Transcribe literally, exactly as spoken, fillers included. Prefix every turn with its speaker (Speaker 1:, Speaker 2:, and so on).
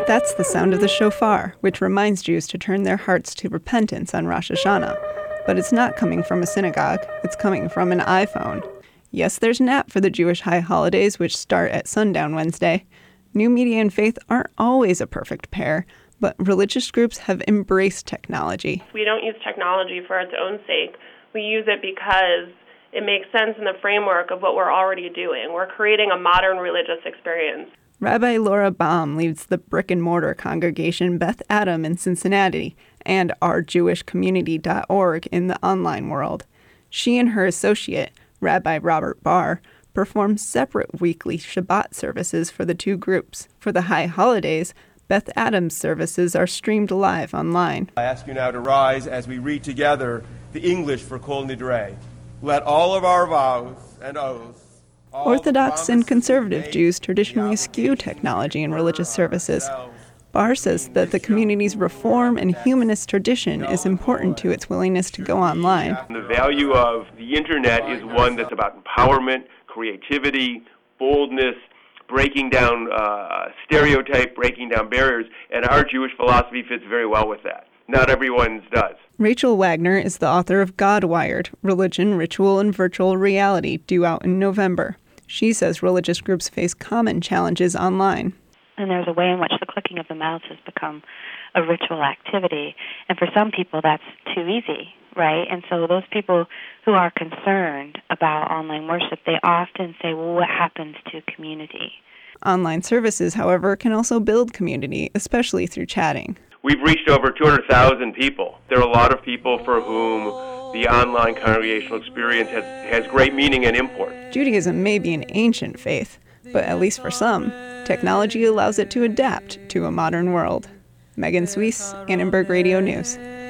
Speaker 1: That's the sound of the shofar, which reminds Jews to turn their hearts to repentance on Rosh Hashanah. But it's not coming from a synagogue, it's coming from an iPhone. Yes, there's an app for the Jewish high holidays, which start at sundown Wednesday. New media and faith aren't always a perfect pair, but religious groups have embraced technology.
Speaker 2: We don't use technology for its own sake. We use it because it makes sense in the framework of what we're already doing. We're creating a modern religious experience.
Speaker 1: Rabbi Laura Baum leads the brick-and-mortar congregation Beth Adam in Cincinnati and our jewish community dot org in the online world. She and her associate, Rabbi Robert Barr, perform separate weekly Shabbat services for the two groups. For the high holidays, Beth Adam's services are streamed live online.
Speaker 3: I ask you now to rise as we read together the English for Kol Nidrei. Let all of our vows and oaths.
Speaker 1: Orthodox and conservative Jews traditionally eschew technology in religious services. Barr says that the community's reform and humanist tradition is important to its willingness to go online.
Speaker 4: The value of the internet is one that's about empowerment, creativity, boldness, breaking down uh, stereotype, breaking down barriers, and our Jewish philosophy fits very well with that. Not everyone's does.
Speaker 1: Rachel Wagner is the author of God Wired, Religion, Ritual, and Virtual Reality, due out in November. She says religious groups face common challenges online.
Speaker 5: And there's a way in which the clicking of the mouse has become a ritual activity. And for some people, that's too easy, right? And so those people who are concerned about online worship, they often say, well, what happens to community?
Speaker 1: Online services, however, can also build community, especially through chatting.
Speaker 4: We've reached over two hundred thousand people. There are a lot of people for whom the online congregational experience has, has great meaning and import.
Speaker 1: Judaism may be an ancient faith, but at least for some, technology allows it to adapt to a modern world. Megan Suisse, Annenberg Radio News.